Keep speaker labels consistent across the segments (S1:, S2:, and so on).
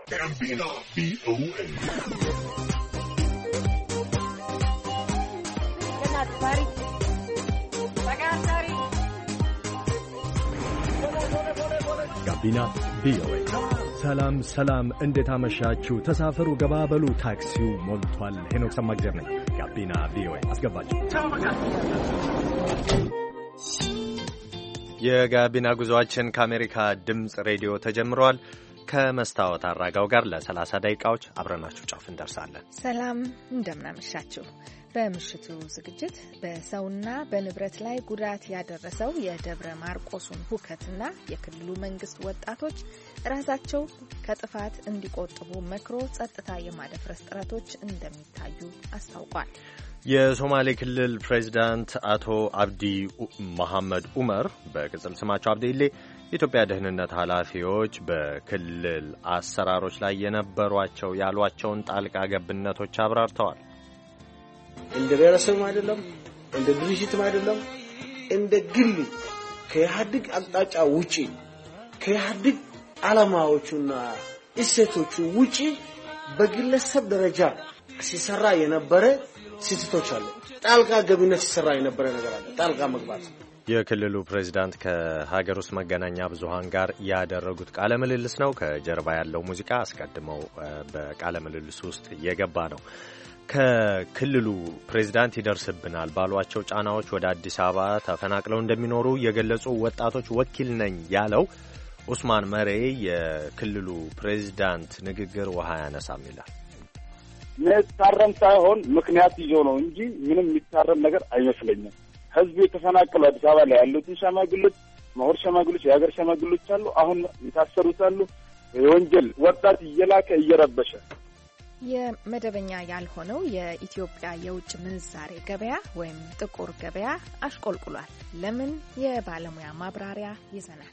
S1: ጋቢና ቪኦኤ ጋቢና ቪኦኤ። ሰላም ሰላም፣ እንዴት አመሻችሁ? ተሳፈሩ፣ ገባበሉ፣ ታክሲው ሞልቷል። ሄኖክ ሰማግዘር ነኝ። ጋቢና ቪኦኤ አስገባችሁ።
S2: የጋቢና ጉዞአችን ከአሜሪካ ድምፅ ሬዲዮ ተጀምሯል። ከመስታወት አራጋው ጋር ለ30 ደቂቃዎች አብረናችሁ ጫፍ እንደርሳለን።
S3: ሰላም እንደምናመሻችሁ። በምሽቱ ዝግጅት በሰውና በንብረት ላይ ጉዳት ያደረሰው የደብረ ማርቆሱን ሁከትና የክልሉ መንግስት ወጣቶች ራሳቸው ከጥፋት እንዲቆጥቡ መክሮ ጸጥታ የማደፍረስ ጥረቶች እንደሚታዩ አስታውቋል።
S2: የሶማሌ ክልል ፕሬዚዳንት አቶ አብዲ መሐመድ ኡመር በቅጽል ስማቸው አብዲሌ የኢትዮጵያ ደህንነት ኃላፊዎች በክልል አሰራሮች ላይ የነበሯቸው ያሏቸውን ጣልቃ ገብነቶች አብራርተዋል።
S4: እንደ ብሔረሰብም አይደለም፣ እንደ ድርጅትም አይደለም፣ እንደ ግል ከኢህአዴግ አቅጣጫ ውጪ ከኢህአዴግ ዓላማዎቹና እሴቶቹ ውጪ በግለሰብ ደረጃ ሲሰራ የነበረ ስህተቶች አሉ። ጣልቃ ገብነት ሲሰራ የነበረ ነገር አለ። ጣልቃ መግባት።
S2: የክልሉ ፕሬዚዳንት ከሀገር ውስጥ መገናኛ ብዙሃን ጋር ያደረጉት ቃለ ምልልስ ነው። ከጀርባ ያለው ሙዚቃ አስቀድመው በቃለ ምልልስ ውስጥ የገባ ነው። ከክልሉ ፕሬዚዳንት ይደርስብናል ባሏቸው ጫናዎች ወደ አዲስ አበባ ተፈናቅለው እንደሚኖሩ የገለጹ ወጣቶች ወኪል ነኝ ያለው ኡስማን መሬ የክልሉ ፕሬዚዳንት ንግግር ውሃ ያነሳም ይላል።
S5: ታረም ሳይሆን ምክንያት ይዞ ነው እንጂ ምንም የሚታረም ነገር አይመስለኝም። ህዝቡ የተፈናቀሉ አዲስ አበባ ላይ ያሉትን ሸማግሎች፣ ምሁር ሸማግሎች፣ የሀገር ሸማግሎች አሉ። አሁን የታሰሩት አሉ። የወንጀል ወጣት እየላከ እየረበሸ
S3: የመደበኛ ያልሆነው የኢትዮጵያ የውጭ ምንዛሬ ገበያ ወይም ጥቁር ገበያ አሽቆልቁሏል። ለምን? የባለሙያ ማብራሪያ ይዘናል።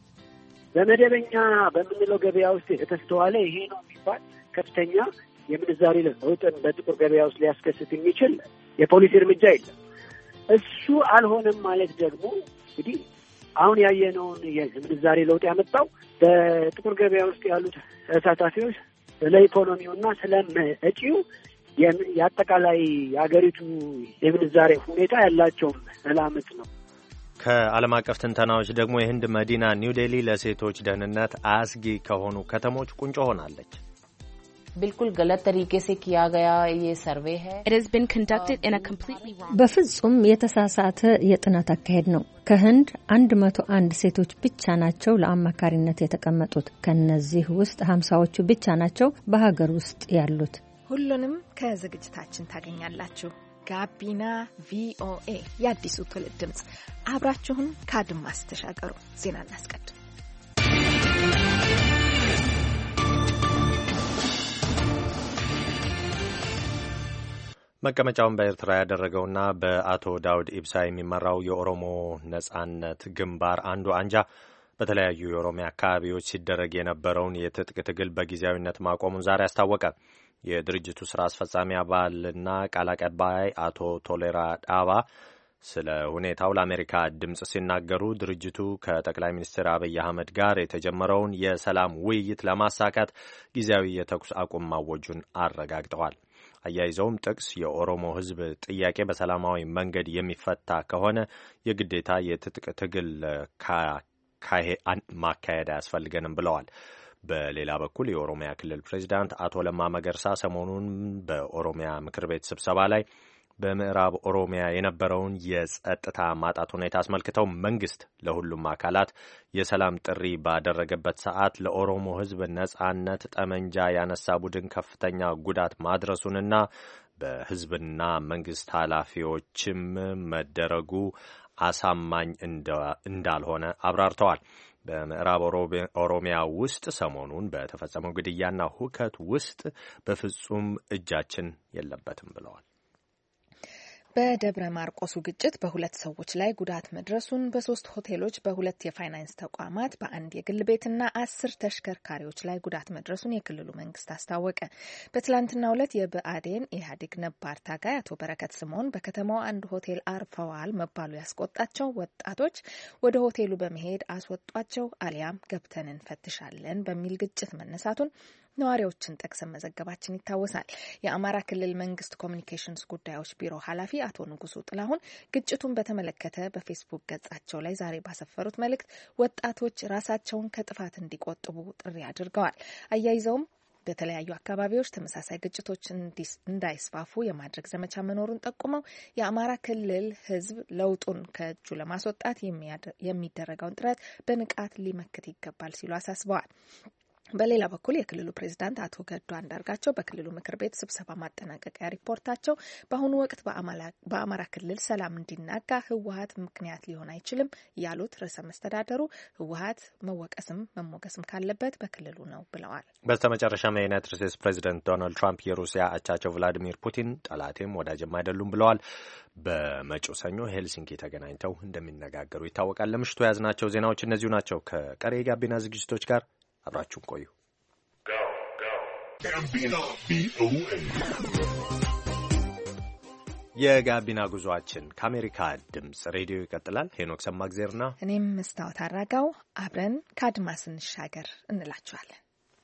S6: በመደበኛ በምንለው ገበያ ውስጥ የተስተዋለ ይሄ ነው የሚባል ከፍተኛ የምንዛሬ ለውጥን በጥቁር ገበያ ውስጥ ሊያስከስት የሚችል የፖሊሲ እርምጃ የለም። እሱ አልሆነም ማለት ደግሞ እንግዲህ አሁን ያየነውን የምንዛሬ ለውጥ ያመጣው በጥቁር ገበያ ውስጥ ያሉት ተሳታፊዎች ስለ ኢኮኖሚውና ስለ መጪው የአጠቃላይ የሀገሪቱ የምንዛሬ ሁኔታ ያላቸውን መላምት ነው።
S2: ከዓለም አቀፍ ትንተናዎች ደግሞ የህንድ መዲና ኒው ዴሊ ለሴቶች ደህንነት አስጊ ከሆኑ ከተሞች ቁንጮ ሆናለች።
S7: बिल्कुल गलत तरीके से किया गया ये सर्वे है.
S8: It has been conducted in a completely wrong.
S9: በፍጹም የተሳሳተ የጥናት አካሄድ ነው። ከህንድ 101 ሴቶች ብቻ ናቸው ለአማካሪነት የተቀመጡት። ከነዚህ ውስጥ 50ዎቹ ብቻ ናቸው በሀገር ውስጥ ያሉት።
S3: ሁሉንም ከዝግጅታችን ታገኛላችሁ። ጋቢና ቪኦኤ የአዲሱ ትውልድ ድምጽ። አብራችሁን ከአድማስ ተሻገሩ። ዜና እናስቀድም።
S2: መቀመጫውን በኤርትራ ያደረገውና በአቶ ዳውድ ኢብሳ የሚመራው የኦሮሞ ነጻነት ግንባር አንዱ አንጃ በተለያዩ የኦሮሚያ አካባቢዎች ሲደረግ የነበረውን የትጥቅ ትግል በጊዜያዊነት ማቆሙን ዛሬ አስታወቀ። የድርጅቱ ስራ አስፈጻሚ አባልና ቃል አቀባይ አቶ ቶሌራ ዳባ ስለ ሁኔታው ለአሜሪካ ድምፅ ሲናገሩ ድርጅቱ ከጠቅላይ ሚኒስትር አብይ አህመድ ጋር የተጀመረውን የሰላም ውይይት ለማሳካት ጊዜያዊ የተኩስ አቁም ማወጁን አረጋግጠዋል። አያይዘውም ጥቅስ የኦሮሞ ሕዝብ ጥያቄ በሰላማዊ መንገድ የሚፈታ ከሆነ የግዴታ የትጥቅ ትግል ማካሄድ አያስፈልገንም ብለዋል። በሌላ በኩል የኦሮሚያ ክልል ፕሬዚዳንት አቶ ለማ መገርሳ ሰሞኑን በኦሮሚያ ምክር ቤት ስብሰባ ላይ በምዕራብ ኦሮሚያ የነበረውን የጸጥታ ማጣት ሁኔታ አስመልክተው መንግስት ለሁሉም አካላት የሰላም ጥሪ ባደረገበት ሰዓት ለኦሮሞ ሕዝብ ነጻነት ጠመንጃ ያነሳ ቡድን ከፍተኛ ጉዳት ማድረሱንና በሕዝብና መንግስት ኃላፊዎችም መደረጉ አሳማኝ እንዳልሆነ አብራርተዋል። በምዕራብ ኦሮሚያ ውስጥ ሰሞኑን በተፈጸመው ግድያና ሁከት ውስጥ በፍጹም እጃችን የለበትም ብለዋል።
S3: በደብረ ማርቆሱ ግጭት በሁለት ሰዎች ላይ ጉዳት መድረሱን በሶስት ሆቴሎች፣ በሁለት የፋይናንስ ተቋማት፣ በአንድ የግል ቤትና 10 ተሽከርካሪዎች ላይ ጉዳት መድረሱን የክልሉ መንግስት አስታወቀ። በትላንትናው ዕለት የብአዴን ኢህአዴግ ነባር ታጋይ አቶ በረከት ስምኦን በከተማው አንድ ሆቴል አርፈዋል መባሉ ያስቆጣቸው ወጣቶች ወደ ሆቴሉ በመሄድ አስወጧቸው አሊያም ገብተን እንፈትሻለን በሚል ግጭት መነሳቱን ነዋሪዎችን ጠቅሰን መዘገባችን ይታወሳል። የአማራ ክልል መንግስት ኮሚኒኬሽንስ ጉዳዮች ቢሮ ኃላፊ አቶ ንጉሱ ጥላሁን ግጭቱን በተመለከተ በፌስቡክ ገጻቸው ላይ ዛሬ ባሰፈሩት መልእክት ወጣቶች ራሳቸውን ከጥፋት እንዲቆጥቡ ጥሪ አድርገዋል። አያይዘውም በተለያዩ አካባቢዎች ተመሳሳይ ግጭቶች እንዳይስፋፉ የማድረግ ዘመቻ መኖሩን ጠቁመው የአማራ ክልል ሕዝብ ለውጡን ከእጁ ለማስወጣት የሚደረገውን ጥረት በንቃት ሊመክት ይገባል ሲሉ አሳስበዋል። በሌላ በኩል የክልሉ ፕሬዝዳንት አቶ ገዱ አንዳርጋቸው በክልሉ ምክር ቤት ስብሰባ ማጠናቀቂያ ሪፖርታቸው በአሁኑ ወቅት በአማራ ክልል ሰላም እንዲናጋ ህወሀት ምክንያት ሊሆን አይችልም ያሉት ርዕሰ መስተዳደሩ ህወሀት መወቀስም መሞገስም ካለበት በክልሉ ነው ብለዋል።
S2: በስተመጨረሻም የዩናይትድ ስቴትስ ፕሬዝዳንት ዶናልድ ትራምፕ የሩሲያ አቻቸው ቭላዲሚር ፑቲን ጠላቴም ወዳጅም አይደሉም ብለዋል። በመጪው ሰኞ ሄልሲንኪ ተገናኝተው እንደሚነጋገሩ ይታወቃል። ለምሽቱ የያዝናቸው ዜናዎች እነዚሁ ናቸው። ከቀሪ የጋቢና ዝግጅቶች ጋር አብራችሁን ቆዩ። የጋቢና ጉዟችን ከአሜሪካ ድምጽ ሬዲዮ ይቀጥላል። ሄኖክ ሰማግዜርና
S3: እኔም መስታወት አራጋው አብረን ከአድማስ እንሻገር እንላችኋለን።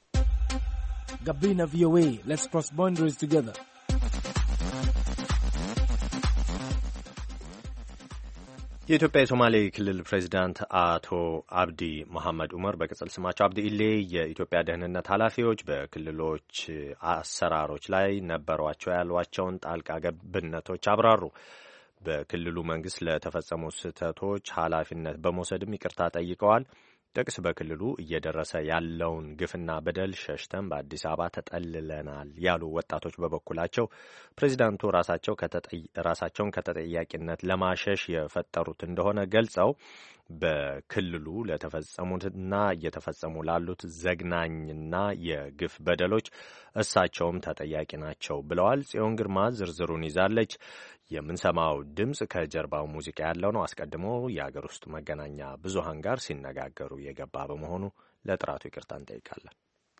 S10: ጋቢና ቪኦኤ ሌትስ ክሮስ ባውንደሪስ ቱጌዘር።
S2: የኢትዮጵያ የሶማሌ ክልል ፕሬዚዳንት አቶ አብዲ መሐመድ ኡመር በቅጽል ስማቸው አብዲ ኢሌ የኢትዮጵያ ደህንነት ኃላፊዎች በክልሎች አሰራሮች ላይ ነበሯቸው ያሏቸውን ጣልቃ ገብነቶች አብራሩ። በክልሉ መንግስት ለተፈጸሙ ስህተቶች ኃላፊነት በመውሰድም ይቅርታ ጠይቀዋል። ጥቅስ በክልሉ እየደረሰ ያለውን ግፍና በደል ሸሽተን በአዲስ አበባ ተጠልለናል ያሉ ወጣቶች በበኩላቸው ፕሬዚዳንቱ ራሳቸውን ከተጠያቂነት ለማሸሽ የፈጠሩት እንደሆነ ገልጸው በክልሉ ለተፈጸሙትና እየተፈጸሙ ላሉት ዘግናኝና የግፍ በደሎች እሳቸውም ተጠያቂ ናቸው ብለዋል። ጽዮን ግርማ ዝርዝሩን ይዛለች። የምንሰማው ድምፅ ከጀርባው ሙዚቃ ያለው ነው። አስቀድሞ የአገር ውስጥ መገናኛ ብዙሃን ጋር ሲነጋገሩ የገባ በመሆኑ ለጥራቱ ይቅርታ እንጠይቃለን።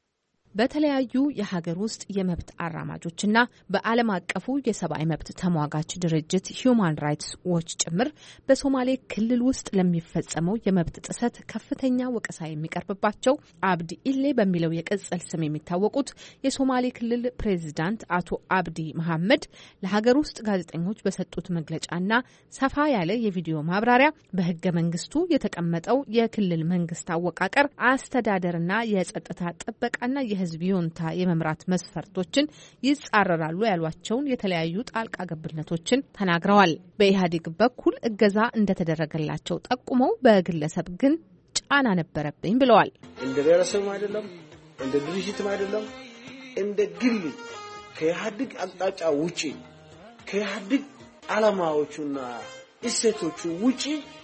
S7: በተለያዩ የሀገር ውስጥ የመብት አራማጆችና በዓለም አቀፉ የሰብአዊ መብት ተሟጋች ድርጅት ሂዩማን ራይትስ ዎች ጭምር በሶማሌ ክልል ውስጥ ለሚፈጸመው የመብት ጥሰት ከፍተኛ ወቀሳ የሚቀርብባቸው አብዲ ኢሌ በሚለው የቅጽል ስም የሚታወቁት የሶማሌ ክልል ፕሬዚዳንት አቶ አብዲ መሐመድ ለሀገር ውስጥ ጋዜጠኞች በሰጡት መግለጫና ሰፋ ያለ የቪዲዮ ማብራሪያ በህገ መንግስቱ የተቀመጠው የክልል መንግስት አወቃቀር፣ አስተዳደርና የጸጥታ ጥበቃና የህዝብ ይሁንታ የመምራት መስፈርቶችን ይጻረራሉ ያሏቸውን የተለያዩ ጣልቃ ገብነቶችን ተናግረዋል። በኢህአዴግ በኩል እገዛ እንደተደረገላቸው ጠቁመው በግለሰብ ግን ጫና ነበረብኝ ብለዋል።
S4: እንደ ብሔረሰብም አይደለም፣ እንደ ድርጅትም አይደለም፣ እንደ ግል ከኢህአዴግ አቅጣጫ ውጪ ከኢህአዴግ ዓላማዎቹና እሴቶቹ ውጪ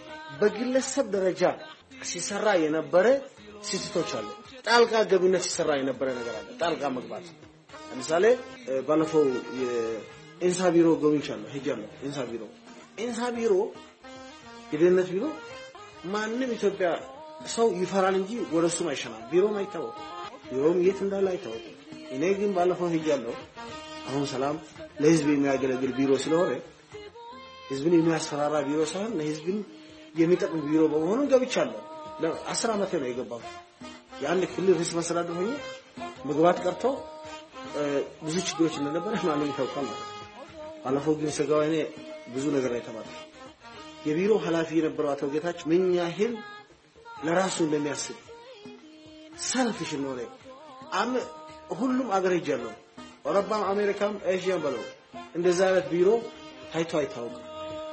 S4: በግለሰብ ደረጃ ሲሰራ የነበረ ስህተቶች አሉ። ጣልቃ ገብነት ሲሰራ የነበረ ነገር አለ። ጣልቃ መግባት ለምሳሌ ባለፈው የኢንሳ ቢሮ ጎብኝቻለሁ፣ ሄጃለሁ። ኢንሳ ቢሮ የደህንነት ቢሮ ማንም ኢትዮጵያ ሰው ይፈራል እንጂ ወደሱም አይሸናም። ቢሮም አይታወቅም፣ ቢሮም የት እንዳለ አይታወቅም። እኔ ግን ባለፈው ሄጃለሁ። አሁን ሰላም ለህዝብ የሚያገለግል ቢሮ ስለሆነ ህዝብን የሚያስፈራራ ቢሮ ሳይሆን ለህዝብን የሚጠቅም ቢሮ በመሆኑ ገብቻለሁ። ለ10 ዓመት ነው የገባሁት። የአንድ ክልል ርዕሰ መስተዳድር ሆኜ መግባት ቀርቶ ብዙ ችግሮች እንደነበረ ማንም ይታወቃል ማለት ነው። ባለፈው ግን ሰጋዋኔ ብዙ ነገር አይተማል። የቢሮ ኃላፊ የነበረው አቶ ጌታቸው ምን ያህል ለራሱ እንደሚያስብ ሰልፍሽ ነው። ሁሉም አገር ሄጃለሁ፣ አውሮፓም አሜሪካም ኤዥያም በለው እንደዛ አይነት ቢሮ ታይቶ አይታወቅም።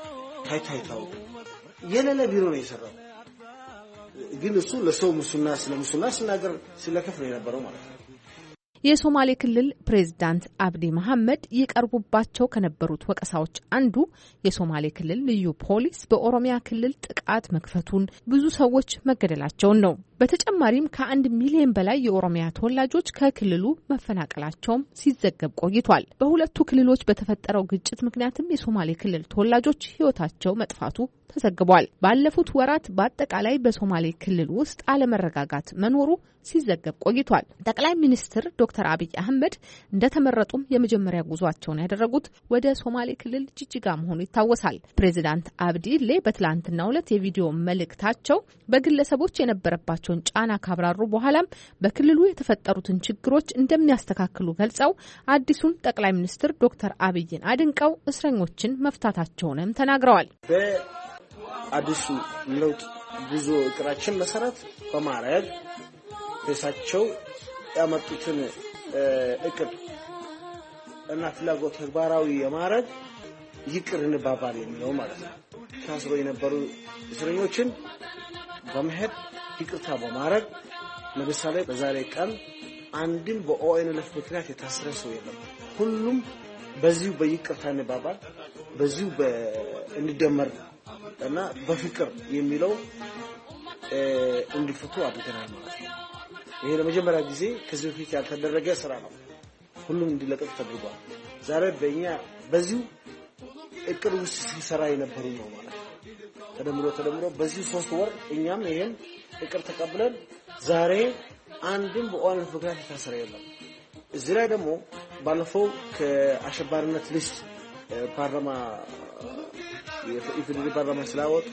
S4: የሌለ ቢሮ ነው የሰራው። ግን እሱ ለሰው ሙስና ስለሙስና ሲናገር ስለከፍ ነው የነበረው ማለት ነው።
S7: የሶማሌ ክልል ፕሬዝዳንት አብዲ መሐመድ ይቀርቡባቸው ከነበሩት ወቀሳዎች አንዱ የሶማሌ ክልል ልዩ ፖሊስ በኦሮሚያ ክልል ጥቃት መክፈቱን፣ ብዙ ሰዎች መገደላቸውን ነው። በተጨማሪም ከ1 ሚሊዮን በላይ የኦሮሚያ ተወላጆች ከክልሉ መፈናቀላቸውም ሲዘገብ ቆይቷል። በሁለቱ ክልሎች በተፈጠረው ግጭት ምክንያትም የሶማሌ ክልል ተወላጆች ሕይወታቸው መጥፋቱ ተዘግቧል። ባለፉት ወራት በአጠቃላይ በሶማሌ ክልል ውስጥ አለመረጋጋት መኖሩ ሲዘገብ ቆይቷል። ጠቅላይ ሚኒስትር ዶክተር አብይ አህመድ እንደተመረጡም የመጀመሪያ ጉዟቸውን ያደረጉት ወደ ሶማሌ ክልል ጅጅጋ መሆኑ ይታወሳል። ፕሬዚዳንት አብዲ ኢሌ በትላንትናው ዕለት የቪዲዮ መልእክታቸው በግለሰቦች የነበረባቸው የደረሰባቸውን ጫና ካብራሩ በኋላም በክልሉ የተፈጠሩትን ችግሮች እንደሚያስተካክሉ ገልጸው አዲሱን ጠቅላይ ሚኒስትር ዶክተር አብይን አድንቀው እስረኞችን መፍታታቸውንም ተናግረዋል።
S4: በአዲሱ ለውጥ ጉዞ እቅዳችን መሰረት በማድረግ እሳቸው ያመጡትን እቅድ እና ፍላጎት ተግባራዊ የማድረግ ይቅር እንባባል የሚለው ማለት ነው። ታስሮ የነበሩ እስረኞችን በመሄድ ይቅርታ በማድረግ ለምሳሌ በዛሬ ቀን አንድም በኦኤንኤልኤፍ ምክንያት የታሰረ ሰው የለም። ሁሉም በዚሁ በይቅርታ እንባባል በዚሁ እንደመር እና በፍቅር የሚለው እንዲፈቱ አድርገናል ማለት ነው። ይሄ ለመጀመሪያ ጊዜ ከዚህ በፊት ያልተደረገ ስራ ነው። ሁሉም እንዲለቀቅ ተደርጓል። ዛሬ በእኛ በዚሁ እቅድ ውስጥ ሲሰራ የነበሩ ነው ማለት ነው። ተደምሮ በዚሁ 3 ወር እኛም ይሄን እቅድ ተቀብለን ዛሬ አንድም በኦኤንኤልኤፍ ምክንያት የታሰረ የለም። እዚህ ላይ ደግሞ ባለፈው ከአሸባሪነት ሊስት ፓርላማ የኢፌዴሪ ፓርላማ ስላወጡ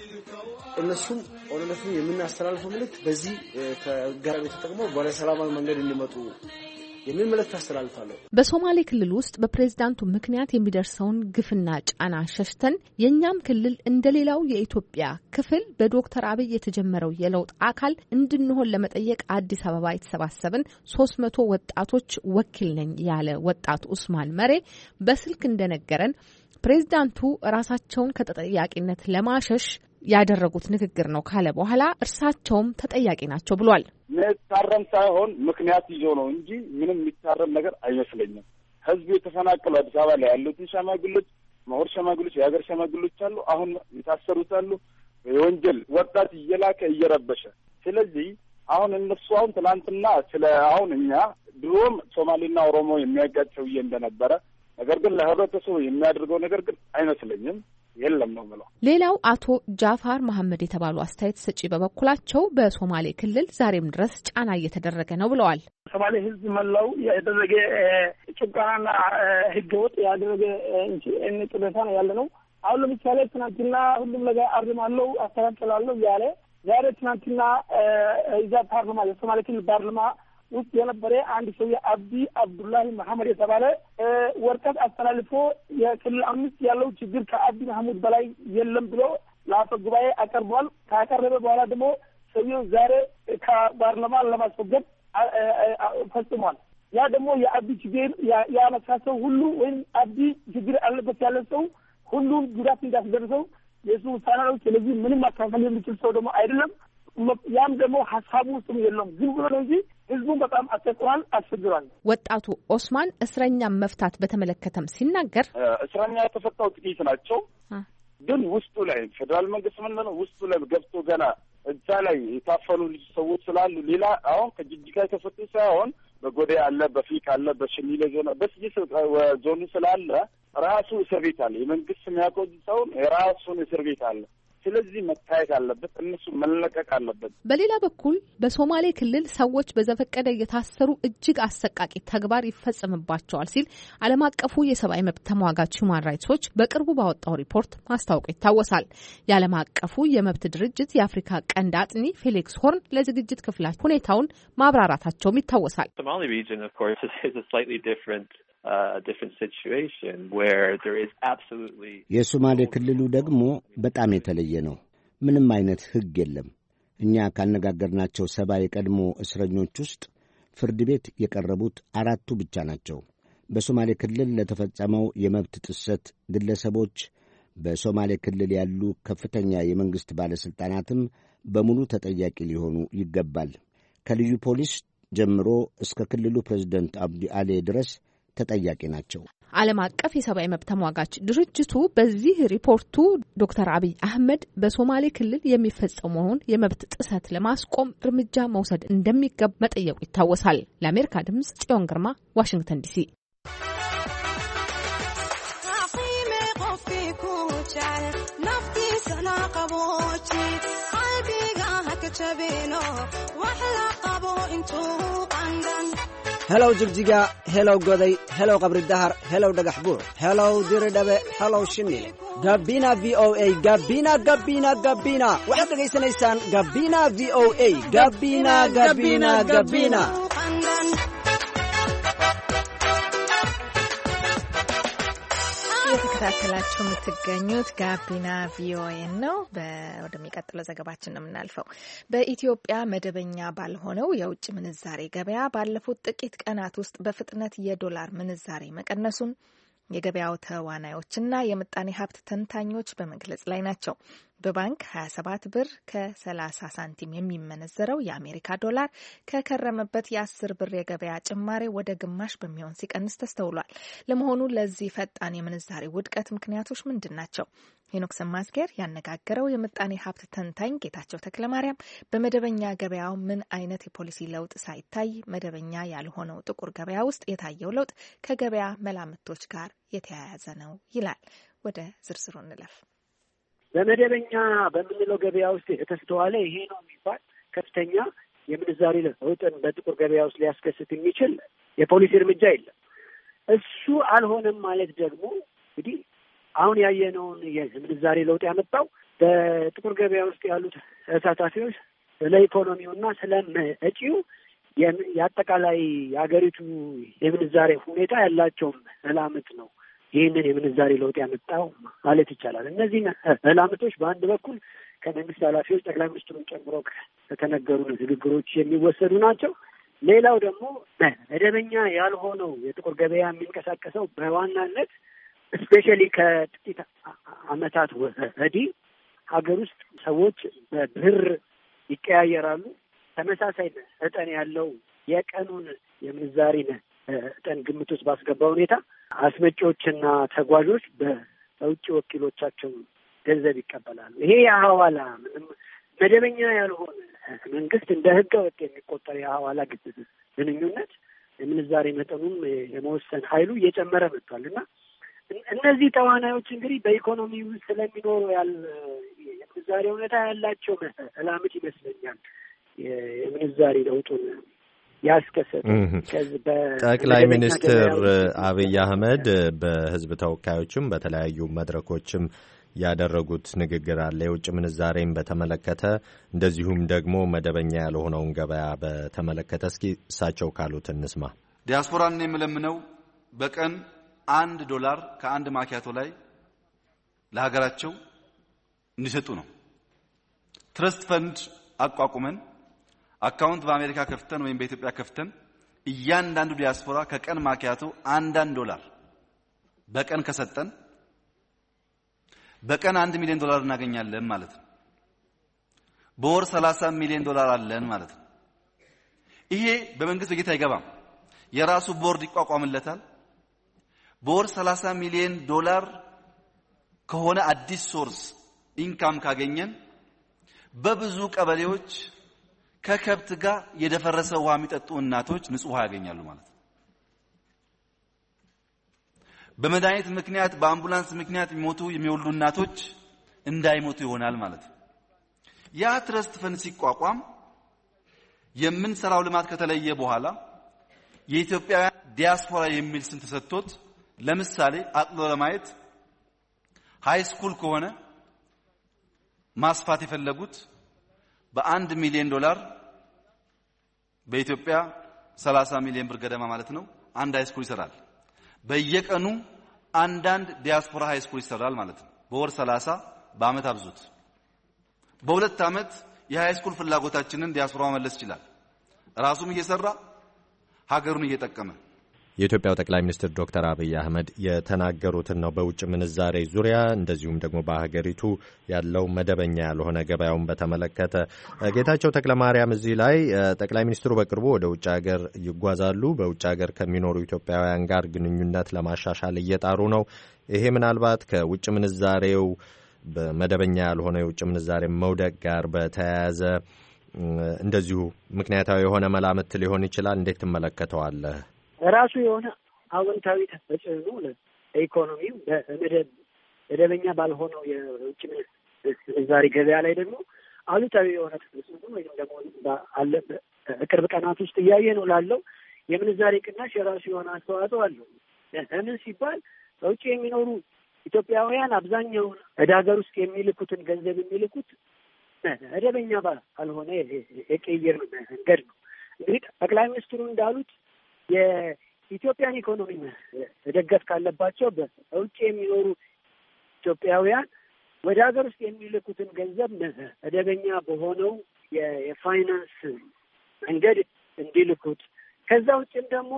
S4: እነሱም ኦኤንኤልኤፍን የምናስተላልፈው መልእክት በዚህ ተጋራሚ ተጠቅመው ወደ ሰላማዊ መንገድ እንዲመጡ የሚል መልእክት አስተላልፋለሁ።
S7: በሶማሌ ክልል ውስጥ በፕሬዝዳንቱ ምክንያት የሚደርሰውን ግፍና ጫና ሸሽተን የኛም ክልል እንደሌላው የኢትዮጵያ ክፍል በዶክተር አብይ የተጀመረው የለውጥ አካል እንድንሆን ለመጠየቅ አዲስ አበባ የተሰባሰብን 300 ወጣቶች ወኪል ነኝ ያለ ወጣት ኡስማን መሬ በስልክ እንደነገረን ፕሬዝዳንቱ ራሳቸውን ከተጠያቂነት ለማሸሽ ያደረጉት ንግግር ነው ካለ በኋላ እርሳቸውም ተጠያቂ ናቸው ብሏል።
S5: መታረም ሳይሆን ምክንያት ይዞ ነው እንጂ ምንም የሚታረም ነገር አይመስለኝም። ህዝቡ የተፈናቀሉ አዲስ አበባ ላይ ያሉትን ሸማግሎች፣ ምሁር ሸማግሎች፣ የሀገር ሸማግሎች አሉ። አሁን የታሰሩት አሉ። የወንጀል ወጣት እየላከ እየረበሸ ስለዚህ አሁን እነሱ አሁን ትናንትና ስለ አሁን እኛ ድሮም ሶማሌና ኦሮሞ የሚያጋጨው እንደነበረ ነገር ግን ለህብረተሰቡ የሚያደርገው ነገር ግን አይመስለኝም የለም ነው ማለት።
S7: ሌላው አቶ ጃፋር መሐመድ የተባሉ አስተያየት ሰጪ በበኩላቸው በሶማሌ ክልል ዛሬም ድረስ ጫና እየተደረገ ነው ብለዋል።
S11: ሶማሌ ህዝብ መላው ያደረገ ጭቆናና ህገወጥ ያደረገ እንጂ ጥበታ ነው ያለ ነው። አሁን ለምሳሌ ትናንትና ሁሉም ነገር አርማለሁ አስተካክላለሁ ያለ ዛሬ ትናንትና እዛ ፓርላማ የሶማሌ ክልል ፓርላማ ውስጥ የነበረ አንድ ሰው አብዲ አብዱላሂ መሐመድ የተባለ ወረቀት አስተላልፎ የክልል 5 ያለው ችግር ከአብዲ መሐመድ በላይ የለም ብሎ ለአፈ ጉባኤ አቀርቧል። ካቀረበ በኋላ ደግሞ ሰውየው ዛሬ ከፓርላማ ለማስወገድ ፈጽሟል። ያ ደግሞ የአብዲ ችግር ያመሳሰው ሁሉ ወይም አብዲ ችግር አለበት ያለ ሰው ሁሉም ጉዳት እንዳስደረሰው የሱ ውሳኔ ነው። ስለዚህ ምንም ማካፈል የሚችል ሰው ደግሞ አይደለም። ያም ደግሞ ሀሳቡ ውስጥም የለም። ዝም ብሎ ነው እንጂ ህዝቡን በጣም አስቸግሯል፣ አስቸግሯል።
S7: ወጣቱ ኦስማን እስረኛ መፍታት በተመለከተም ሲናገር
S5: እስረኛ የተፈታው ጥቂት ናቸው፣ ግን ውስጡ ላይ ፌደራል መንግስት ምንድነው ውስጡ ላይ ገብቶ ገና እዛ ላይ የታፈኑ ልጅ ሰዎች ስላሉ ሌላ አሁን ከጅጅጋ የተፈቱ ሳይሆን በጎዴ አለ፣ በፊቅ አለ፣ በሽኒሌ ዞን በስጅ ዞኑ ስላለ ራሱ እስር ቤት አለ። የመንግስት የሚያቆይ ሰው የራሱን እስር ቤት አለ። ስለዚህ መታየት አለበት፣ እነሱ መለቀቅ አለበት።
S7: በሌላ በኩል በሶማሌ ክልል ሰዎች በዘፈቀደ እየታሰሩ እጅግ አሰቃቂ ተግባር ይፈጸምባቸዋል ሲል ዓለም አቀፉ የሰብአዊ መብት ተሟጋች ሁማን ራይትስ ዎች በቅርቡ ባወጣው ሪፖርት ማስታወቁ ይታወሳል። የዓለም አቀፉ የመብት ድርጅት የአፍሪካ ቀንድ አጥኒ ፌሊክስ ሆርን ለዝግጅት ክፍላቸው ሁኔታውን ማብራራታቸውም ይታወሳል።
S12: የሶማሌ ክልሉ ደግሞ በጣም የተለየ ነው። ምንም አይነት ሕግ የለም። እኛ ካነጋገርናቸው 70 የቀድሞ እስረኞች ውስጥ ፍርድ ቤት የቀረቡት 4 ብቻ ናቸው። በሶማሌ ክልል ለተፈጸመው የመብት ጥሰት ግለሰቦች፣ በሶማሌ ክልል ያሉ ከፍተኛ የመንግሥት ባለሥልጣናትም በሙሉ ተጠያቂ ሊሆኑ ይገባል። ከልዩ ፖሊስ ጀምሮ እስከ ክልሉ ፕሬዝደንት አብዲ አሌ ድረስ ተጠያቂ ናቸው።
S7: ዓለም አቀፍ የሰብአዊ መብት ተሟጋች ድርጅቱ በዚህ ሪፖርቱ ዶክተር አብይ አህመድ በሶማሌ ክልል የሚፈጸመውን የመብት ጥሰት ለማስቆም እርምጃ መውሰድ እንደሚገባ መጠየቁ ይታወሳል። ለአሜሪካ ድምጽ ጽዮን ግርማ ዋሽንግተን ዲሲ።
S13: hello jigjiga hello goday hello qabri dahar hello dhagax buur hello diridhabe hello shini gabina VOA gabina gabina gabina waxaad dhageysanaysaan gabina VOA gabina gabina gabina
S3: የተከታተላችሁ የምትገኙት ጋቢና ቪኦኤ ነው። ወደሚቀጥለው ዘገባችን ነው የምናልፈው። በኢትዮጵያ መደበኛ ባልሆነው የውጭ ምንዛሬ ገበያ ባለፉት ጥቂት ቀናት ውስጥ በፍጥነት የዶላር ምንዛሬ መቀነሱን የገበያው ተዋናዮችና የምጣኔ ሀብት ተንታኞች በመግለጽ ላይ ናቸው። በባንክ 27 ብር ከ30 ሳንቲም የሚመነዘረው የአሜሪካ ዶላር ከከረመበት የ10 ብር የገበያ ጭማሬ ወደ ግማሽ በሚሆን ሲቀንስ ተስተውሏል። ለመሆኑ ለዚህ ፈጣን የምንዛሬ ውድቀት ምክንያቶች ምንድን ናቸው? ሄኖክ ሰማዝጌር ያነጋገረው የምጣኔ ሀብት ተንታኝ ጌታቸው ተክለማርያም በመደበኛ ገበያው ምን አይነት የፖሊሲ ለውጥ ሳይታይ መደበኛ ያልሆነው ጥቁር ገበያ ውስጥ የታየው ለውጥ ከገበያ መላምቶች ጋር የተያያዘ ነው ይላል። ወደ ዝርዝሩ እንለፍ።
S6: በመደበኛ በምንለው ገበያ ውስጥ የተስተዋለ ይሄ ነው የሚባል ከፍተኛ የምንዛሬ ለውጥን በጥቁር ገበያ ውስጥ ሊያስከስት የሚችል የፖሊሲ እርምጃ የለም። እሱ አልሆነም ማለት ደግሞ እንግዲህ አሁን ያየነውን የምንዛሬ ለውጥ ያመጣው በጥቁር ገበያ ውስጥ ያሉት ተሳታፊዎች ስለ ኢኮኖሚውና ስለ መጪው የአጠቃላይ የሀገሪቱ የምንዛሬ ሁኔታ ያላቸውም መላምት ነው ይህንን የምንዛሬ ለውጥ ያመጣው ማለት ይቻላል። እነዚህ መላምቶች በአንድ በኩል ከመንግስት ኃላፊዎች ጠቅላይ ሚኒስትሩን ጨምሮ ከተነገሩ ንግግሮች የሚወሰዱ ናቸው። ሌላው ደግሞ መደበኛ ያልሆነው የጥቁር ገበያ የሚንቀሳቀሰው በዋናነት ስፔሻሊ ከጥቂት ዓመታት ወዲህ ሀገር ውስጥ ሰዎች በብር ይቀያየራሉ። ተመሳሳይ መጠን ያለው የቀኑን የምንዛሬ መጠን ግምት ውስጥ ባስገባ ሁኔታ አስመጪዎችና ተጓዦች በውጭ ወኪሎቻቸው ገንዘብ ይቀበላሉ። ይሄ የሐዋላ መደበኛ ያልሆነ መንግስት እንደ ህገ ወጥ የሚቆጠር የሐዋላ ግንኙነት የምንዛሬ መጠኑም የመወሰን ኃይሉ እየጨመረ መጥቷል እና እነዚህ ተዋናዮች እንግዲህ በኢኮኖሚ ውስጥ ስለሚኖሩ የምንዛሬ ሁኔታ ያላቸው መላምት ይመስለኛል የምንዛሬ ለውጡን ያስከሰተ።
S2: ጠቅላይ ሚኒስትር አብይ አህመድ በህዝብ ተወካዮችም በተለያዩ መድረኮችም ያደረጉት ንግግር አለ የውጭ ምንዛሬን በተመለከተ እንደዚሁም ደግሞ መደበኛ ያልሆነውን ገበያ በተመለከተ። እስኪ እሳቸው ካሉት እንስማ።
S14: ዲያስፖራን የምለምነው በቀን $1 ከአንድ ማኪያቶ ላይ ለሀገራቸው እንዲሰጡ ነው። ትረስት ፈንድ አቋቁመን አካውንት በአሜሪካ ከፍተን ወይም በኢትዮጵያ ከፍተን እያንዳንዱ ዲያስፖራ ከቀን ማኪያቶ $1 በቀን ከሰጠን በቀን $1 ሚሊዮን እናገኛለን ማለት ነው። በወር $30 ሚሊዮን አለን ማለት ነው። ይሄ በመንግስት በጀት አይገባም። የራሱ ቦርድ ይቋቋምለታል። በወር $30 ሚሊዮን ከሆነ አዲስ ሶርስ ኢንካም ካገኘን በብዙ ቀበሌዎች ከከብት ጋር የደፈረሰ ውሃ የሚጠጡ እናቶች ንጹህ ውሃ ያገኛሉ ማለት ነው። በመድኃኒት ምክንያት በአምቡላንስ ምክንያት የሚወልዱ እናቶች እንዳይሞቱ ይሆናል ማለት ነው። ያ ትረስት ፈንድ ሲቋቋም የምንሰራው ልማት ከተለየ በኋላ የኢትዮጵያ ዲያስፖራ የሚል ስም ተሰጥቶት ለምሳሌ አጥሎ ለማየት ሃይ ስኩል ከሆነ ማስፋት የፈለጉት $1 ሚሊዮን በኢትዮጵያ 30 ሚሊዮን ብር ገደማ ማለት ነው። አንድ ሃይ ስኩል ይሰራል። በየቀኑ አንዳንድ ዲያስፖራ ሃይ ስኩል ይሰራል ማለት ነው። በወር 30 በአመት አብዙት። በሁለት አመት የሃይ ስኩል ፍላጎታችንን ዲያስፖራ መመለስ ይችላል። ራሱም እየሰራ ሀገሩን እየጠቀመ።
S2: የኢትዮጵያው ጠቅላይ ሚኒስትር ዶክተር አብይ አህመድ የተናገሩትን ነው በውጭ ምንዛሬ ዙሪያ እንደዚሁም ደግሞ በሀገሪቱ ያለው መደበኛ ያልሆነ ገበያውን በተመለከተ። ጌታቸው ተክለማርያም እዚህ ላይ ጠቅላይ ሚኒስትሩ በቅርቡ ወደ ውጭ ሀገር ይጓዛሉ። በውጭ ሀገር ከሚኖሩ ኢትዮጵያውያን ጋር ግንኙነት ለማሻሻል እየጣሩ ነው። ይሄ ምናልባት ከውጭ ምንዛሬው በመደበኛ ያልሆነ የውጭ ምንዛሬ መውደቅ ጋር በተያያዘ እንደዚሁ ምክንያታዊ የሆነ መላምት ሊሆን ይችላል። እንዴት ትመለከተዋለህ?
S6: ራሱ የሆነ አዎንታዊ ተጽዕኖ ለኢኮኖሚው መደበኛ ባልሆነው የውጭ ምንዛሪ ገበያ ላይ ደግሞ አሉታዊ የሆነ ተጽዕኖ ወይም ደግሞ አለ በቅርብ ቀናት ውስጥ እያየ ነው ላለው የምንዛሬ ቅናሽ የራሱ የሆነ አስተዋጽኦ አለው። ለምን ሲባል በውጭ የሚኖሩ ኢትዮጵያውያን አብዛኛውን ወደ ሀገር ውስጥ የሚልኩትን ገንዘብ የሚልኩት መደበኛ ባልሆነ የቅይር መንገድ ነው። እንግዲህ ጠቅላይ ሚኒስትሩ እንዳሉት የኢትዮጵያን ኢኮኖሚ መደገፍ ካለባቸው በውጭ የሚኖሩ ኢትዮጵያውያን ወደ ሀገር ውስጥ የሚልኩትን ገንዘብ መደበኛ በሆነው የፋይናንስ መንገድ እንዲልኩት፣ ከዛ ውጭም ደግሞ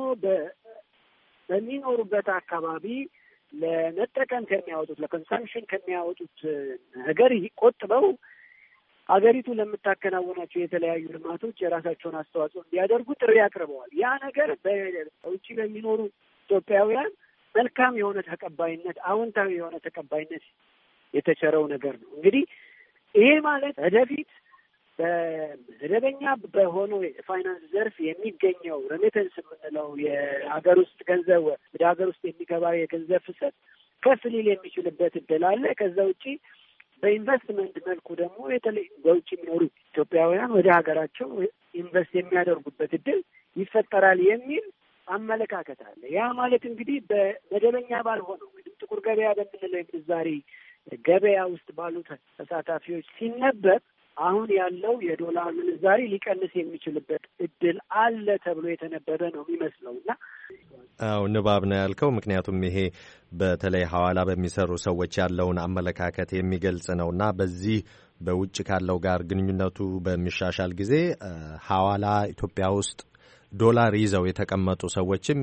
S6: በሚኖሩበት አካባቢ ለመጠቀም ከሚያወጡት ለኮንሳምፕሽን ከሚያወጡት ነገር ቆጥበው ሀገሪቱ ለምታከናውናቸው የተለያዩ ልማቶች የራሳቸውን አስተዋጽኦ እንዲያደርጉ ጥሪ አቅርበዋል። ያ ነገር በውጭ ለሚኖሩ ኢትዮጵያውያን መልካም የሆነ ተቀባይነት፣ አዎንታዊ የሆነ ተቀባይነት የተቸረው ነገር ነው። እንግዲህ ይሄ ማለት ወደፊት በመደበኛ በሆነው የፋይናንስ ዘርፍ የሚገኘው ሬሚተንስ የምንለው የሀገር ውስጥ ገንዘብ ወደ ሀገር ውስጥ የሚገባ የገንዘብ ፍሰት ከፍ ሊል የሚችልበት እድል አለ። ከዛ ውጪ በኢንቨስትመንት መልኩ ደግሞ የተለይ በውጭ የሚኖሩ ኢትዮጵያውያን ወደ ሀገራቸው ኢንቨስት የሚያደርጉበት እድል ይፈጠራል የሚል አመለካከት አለ። ያ ማለት እንግዲህ በመደበኛ ባልሆነው ወይም ጥቁር ገበያ በምንለው የምንዛሬ ገበያ ውስጥ ባሉት ተሳታፊዎች ሲነበብ አሁን ያለው የዶላር ምንዛሬ ሊቀንስ የሚችልበት እድል አለ ተብሎ የተነበበ ነው የሚመስለው እና
S2: አዎ ንባብ ነው ያልከው። ምክንያቱም ይሄ በተለይ ሐዋላ በሚሰሩ ሰዎች ያለውን አመለካከት የሚገልጽ ነውና በዚህ በውጭ ካለው ጋር ግንኙነቱ በሚሻሻል ጊዜ ሐዋላ ኢትዮጵያ ውስጥ ዶላር ይዘው የተቀመጡ ሰዎችም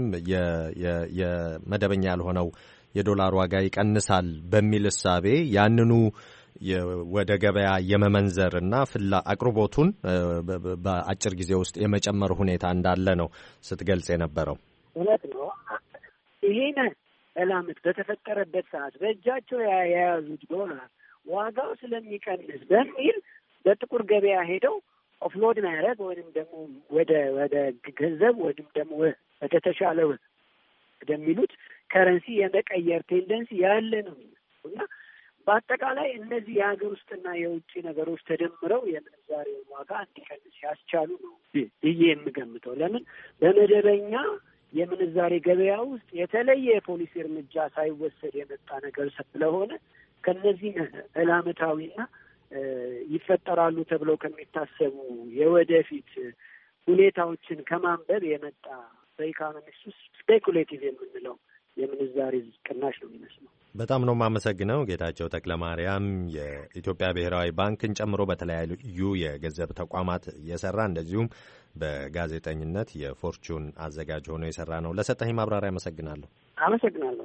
S2: የመደበኛ ያልሆነው የዶላር ዋጋ ይቀንሳል በሚል እሳቤ ያንኑ ወደ ገበያ የመመንዘር እና አቅርቦቱን በአጭር ጊዜ ውስጥ የመጨመር ሁኔታ እንዳለ ነው ስትገልጽ የነበረው።
S6: እውነት ነው። ይሄን ዕላምት በተፈጠረበት ሰዓት በእጃቸው የያዙት ዶላር ዋጋው ስለሚቀንስ በሚል በጥቁር ገበያ ሄደው ኦፍሎድ ማድረግ ወይም ደግሞ ወደ ገንዘብ ወይም ደግሞ ወደ ተሻለ ወደሚሉት ከረንሲ የመቀየር ቴንደንሲ ያለ ነው እና በአጠቃላይ እነዚህ የሀገር ውስጥና የውጭ ነገሮች ተደምረው የምንዛሬውን ዋጋ እንዲቀንስ ያስቻሉ ነው ብዬ የምገምተው። ለምን በመደበኛ የምንዛሬ ገበያ ውስጥ የተለየ የፖሊሲ እርምጃ ሳይወሰድ የመጣ ነገር ስለሆነ ከነዚህ ዕላመታዊና ይፈጠራሉ ተብለው ከሚታሰቡ የወደፊት ሁኔታዎችን ከማንበብ የመጣ በኢኮኖሚክስ ውስጥ ስፔኩሌቲቭ የምንለው የምንዛሬ ቅናሽ ነው የሚመስለው።
S2: በጣም ነው የማመሰግነው ጌታቸው ተክለማርያም የኢትዮጵያ ብሔራዊ ባንክን ጨምሮ በተለያዩ የገንዘብ ተቋማት የሰራ እንደዚሁም በጋዜጠኝነት የፎርቹን አዘጋጅ ሆኖ የሰራ ነው። ለሰጠኝ ማብራሪያ አመሰግናለሁ።
S6: አመሰግናለሁ።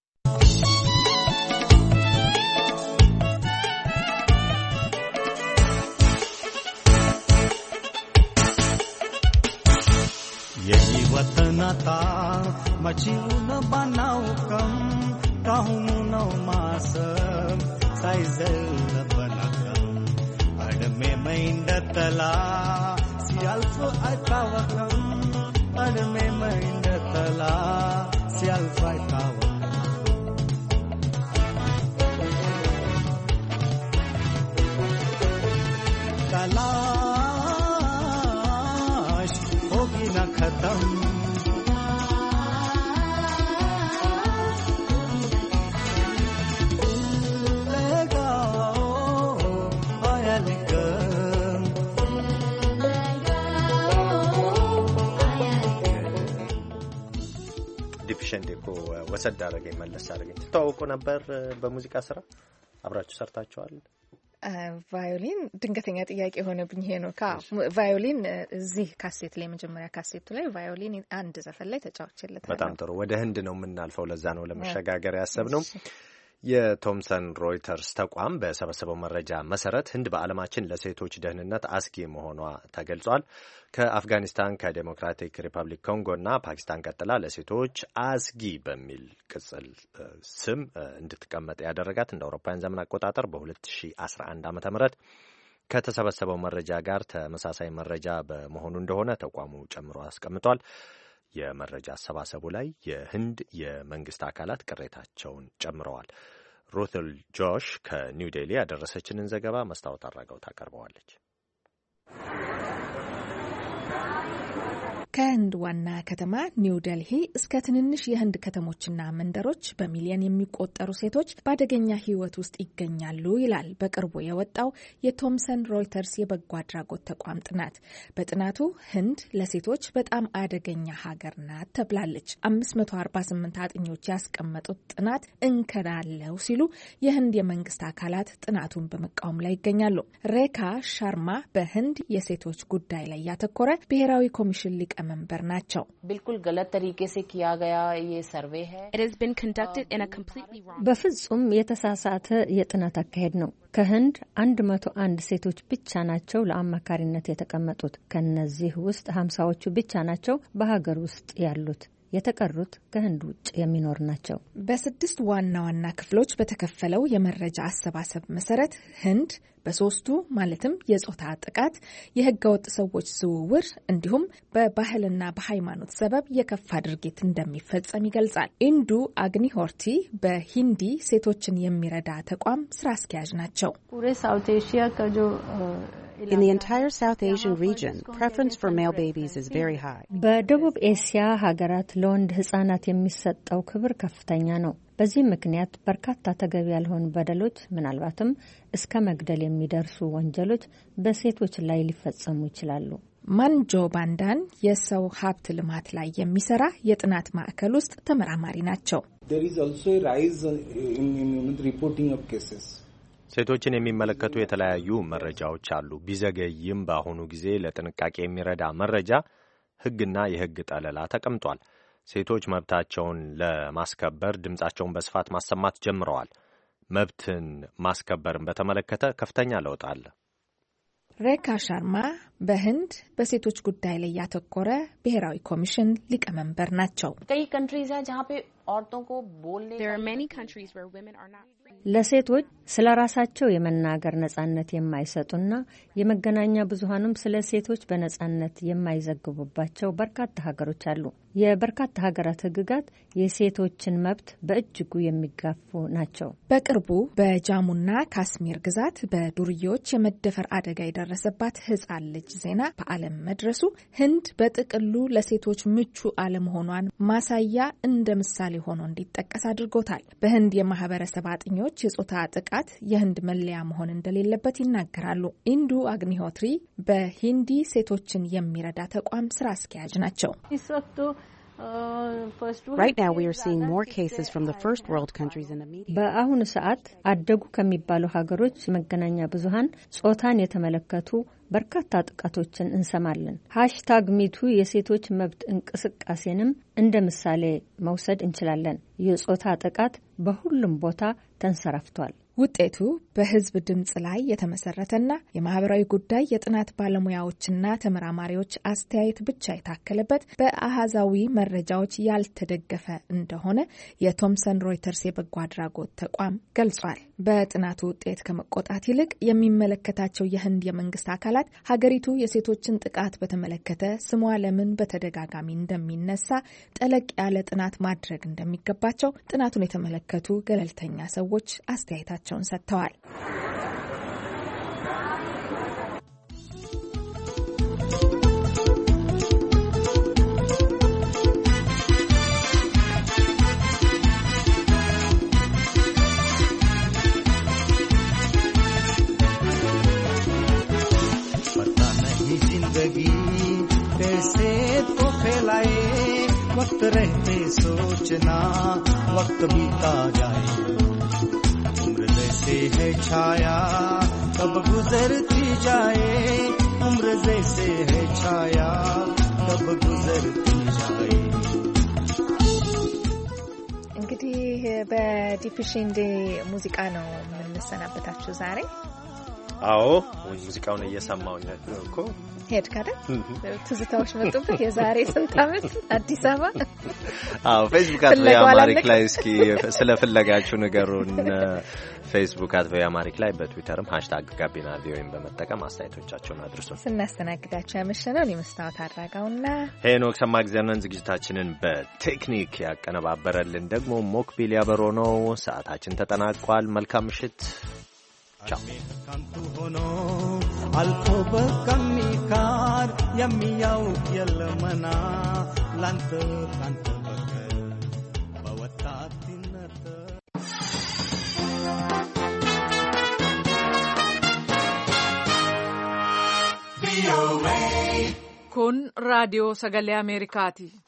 S15: የህይወትናታ መጪውን ባናውቅም ካሁኑ ነው ማሰብ ሳይዘለበናቀም እድሜ መይንደተላ ሲያልፍ አይታወቅም እድሜ መይንደተላ ሲያልፍ አይታወቅም तलाश होगी न खत्म
S2: ዲፊሸንት እኮ ወሰድ አደረገኝ መለስ አደረገኝ። ትተዋወቁ ነበር? በሙዚቃ ስራ አብራችሁ ሰርታችኋል?
S3: ቫዮሊን ድንገተኛ ጥያቄ የሆነብኝ ይሄ ነው። ቫዮሊን እዚህ ካሴት ላይ መጀመሪያ ካሴቱ ላይ ቫዮሊን አንድ ዘፈን ላይ ተጫውቼለታለሁ።
S2: በጣም ጥሩ። ወደ ህንድ ነው የምናልፈው። ለዛ ነው ለመሸጋገር ያሰብነው። የቶምሰን ሮይተርስ ተቋም በሰበሰበው መረጃ መሰረት ህንድ በዓለማችን ለሴቶች ደህንነት አስጊ መሆኗ ተገልጿል። ከአፍጋኒስታን፣ ከዴሞክራቲክ ሪፐብሊክ ኮንጎና ፓኪስታን ቀጥላ ለሴቶች አስጊ በሚል ቅጽል ስም እንድትቀመጥ ያደረጋት እንደ አውሮፓውያን ዘመን አቆጣጠር በ2011 ዓ.ም ከተሰበሰበው መረጃ ጋር ተመሳሳይ መረጃ በመሆኑ እንደሆነ ተቋሙ ጨምሮ አስቀምጧል። የመረጃ አሰባሰቡ ላይ የህንድ የመንግስት አካላት ቅሬታቸውን ጨምረዋል። ሩትል ጆሽ ከኒው ዴሊ ያደረሰችንን ዘገባ መስታወት አድርገው ታቀርበዋለች።
S3: ከህንድ ዋና ከተማ ኒው ዴልሂ እስከ ትንንሽ የህንድ ከተሞችና መንደሮች በሚሊዮን የሚቆጠሩ ሴቶች በአደገኛ ህይወት ውስጥ ይገኛሉ ይላል በቅርቡ የወጣው የቶምሰን ሮይተርስ የበጎ አድራጎት ተቋም ጥናት። በጥናቱ ህንድ ለሴቶች በጣም አደገኛ ሀገር ናት ተብላለች። 548 አጥኞች ያስቀመጡት ጥናት እንከን አለው ሲሉ የህንድ የመንግስት አካላት ጥናቱን በመቃወም ላይ ይገኛሉ። ሬካ ሻርማ በህንድ የሴቶች ጉዳይ ላይ ያተኮረ ብሔራዊ ኮሚሽን መንበር ናቸው።
S8: बिल्कुल गलत तरीके से किया गया ये सर्वे है. It has been conducted in a completely wrong.
S9: በፍጹም የተሳሳተ የጥናት አካሄድ ነው። ከህንድ 101 ሴቶች ብቻ ናቸው ለአማካሪነት የተቀመጡት። ከነዚህ ውስጥ 50ዎቹ ብቻ ናቸው በሀገር ውስጥ ያሉት። የተቀሩት ከህንድ ውጭ የሚኖር ናቸው።
S3: በ6 ዋና ዋና ክፍሎች በተከፈለው የመረጃ አሰባሰብ መሰረት ህንድ በሶስቱ ማለትም የጾታ ጥቃት፣ የህገወጥ ሰዎች ዝውውር እንዲሁም በባህልና በሃይማኖት ሰበብ የከፋ ድርጊት እንደሚፈጸም ይገልጻል። ኢንዱ አግኒሆርቲ በሂንዲ ሴቶችን የሚረዳ ተቋም ስራ አስኪያጅ ናቸው።
S16: In the entire South Asian region, preference for male babies is very high.
S9: በደቡብ ኤስያ ሀገራት ለወንድ ህጻናት የሚሰጠው ክብር ከፍተኛ ነው። በዚህ ምክንያት በርካታ ተገቢ ያልሆኑ በደሎች ምናልባትም እስከ መግደል የሚደርሱ ወንጀሎች በሴቶች ላይ ሊፈጸሙ ይችላሉ።
S3: ማንጆ ባንዳን የሰው ሀብት ልማት ላይ የሚሰራ የጥናት ማዕከል ውስጥ ተመራማሪ ናቸው።
S17: There is also a rise in the reporting of cases.
S2: ሴቶችን የሚመለከቱ የተለያዩ መረጃዎች አሉ። ቢዘገይም በአሁኑ ጊዜ ለጥንቃቄ የሚረዳ መረጃ ህግና የህግ ጠለላ ተቀምጧል። ሴቶች መብታቸውን ለማስከበር ድምጻቸውን በስፋት ማሰማት ጀምረዋል። መብትን ማስከበርን በተመለከተ ከፍተኛ ለውጥ አለ።
S3: ሬካ ሻርማ በህንድ በሴቶች ጉዳይ ላይ ያተኮረ ብሔራዊ ኮሚሽን ሊቀመንበር ናቸው።
S9: ለሴቶች ስለ ራሳቸው የመናገር ነጻነት የማይሰጡና የመገናኛ ብዙሃኑም ስለ ሴቶች በነጻነት የማይዘግቡባቸው በርካታ ሀገሮች አሉ። የበርካታ ሀገራት ህግጋት የሴቶችን መብት በእጅጉ የሚጋፉ ናቸው።
S3: በቅርቡ በጃሙና ካስሚር ግዛት በዱርዬዎች የመደፈር አደጋ የደረሰባት ህጻን ልጅ ዜና በዓለም መድረሱ ህንድ በጥቅሉ ለሴቶች ምቹ አለመሆኗን ማሳያ እንደ ምሳሌ ሆኖ እንዲጠቀስ አድርጎታል። በህንድ የማህበረሰብ አጥኞች የጾታ ጥቃት የህንድ መለያ መሆን እንደሌለበት ይናገራሉ። ኢንዱ አግኒሆትሪ በሂንዲ ሴቶችን የሚረዳ ተቋም ስራ አስኪያጅ ናቸው።
S16: Right now we are seeing more cases from the first world countries in the media.
S9: በአሁኑ ሰዓት አደጉ ከሚባሉ ሀገሮች መገናኛ ብዙሃን ጾታን የተመለከቱ በርካታ ጥቃቶችን እንሰማለን። #ሚቱ የሴቶች መብት እንቅስቃሴንም እንደ ምሳሌ መውሰድ እንችላለን። የጾታ ጥቃት በሁሉም ቦታ ተንሰራፍቷል። ውጤቱ በህዝብ ድምጽ ላይ የተመሰረተና የማህበራዊ ጉዳይ የጥናት ባለሙያዎችና ተመራማሪዎች አስተያየት ብቻ የታከለበት በአሃዛዊ መረጃዎች ያልተደገፈ እንደሆነ የቶምሰን ሮይተርስ የበጎ አድራጎት ተቋም ገልጿል። በጥናቱ ውጤት ከመቆጣት ይልቅ የሚመለከታቸው የህንድ የመንግስት አካላት ሀገሪቱ የሴቶችን ጥቃት በተመለከተ ስሟ ለምን በተደጋጋሚ እንደሚነሳ ጠለቅ ያለ ጥናት ማድረግ እንደሚገባቸው ጥናቱን የተመለከቱ ገለልተኛ ሰዎች አስተያየታቸውን ሰጥተዋል።
S15: वक्त रहते सोचना वक्त बीता जाए उम्र जैसे है छाया कब गुजरती जाए उम्र जैसे है छाया कब गुजरती जाए
S3: እንግዲህ በዲፕሽንዴ ሙዚቃ ነው የምንሰናበታችሁ ዛሬ።
S2: አዎ ሙዚቃውን እየሰማሁኝ እኮ
S3: ሄድ ካደ ትዝታዎች መጡበት። የዛሬ ስንት ዓመት አዲስ አበባ።
S2: አዎ ፌስቡክ አትበያማሪክ ላይ እስኪ ስለ ፍለጋችሁ ንገሩን። ፌስቡክ አትበያማሪክ ላይ በትዊተርም #ጋቢናቪኦኤን በመጠቀም አስተያየቶቻችሁን አድርሱን።
S3: ስናስተናግዳችሁ ያመሸነው የመስታወት አድራጋውና
S2: ሄኖክ ሰማግዘርን፣ ዝግጅታችንን በቴክኒክ ያቀነባበረልን ደግሞ ሞክቢል ያበሮ ነው። ሰዓታችን ተጠናቋል። መልካም ምሽት። ቻው።
S15: አልፎ በከሚካር የሚያውቅ የለመና ላንተ ካንተ በቀር በወጣትነት
S18: kun raadiyoo sagalee Ameerikaati.